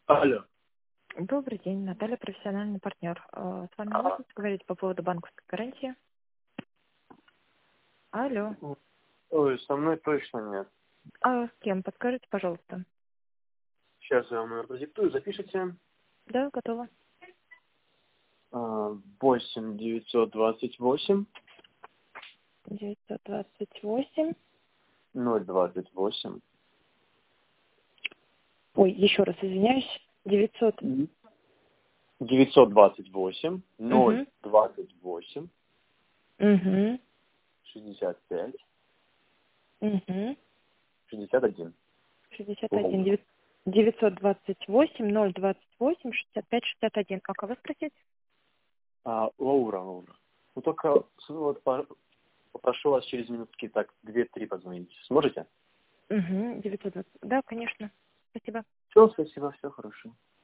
Алло. Добрый день, Наталья, профессиональный партнер. С вами можно поговорить по поводу банковской гарантии? Алло. Ой, со мной точно нет. А с кем? Подскажите, пожалуйста. Сейчас я вам номер продиктую, запишите. Да, готова. 8 928 928. 028 Ой, еще раз извиняюсь. 900. 928 Угу. 028 Угу. 65 Угу. 61. 61. 928 028 65 61. А кого спросить? Лаура. Ну только вот, попрошу вас через минутки так 2-3 позвонить. Сможете? Угу. 920. Да, конечно. Спасибо. Все, спасибо, все хорошо.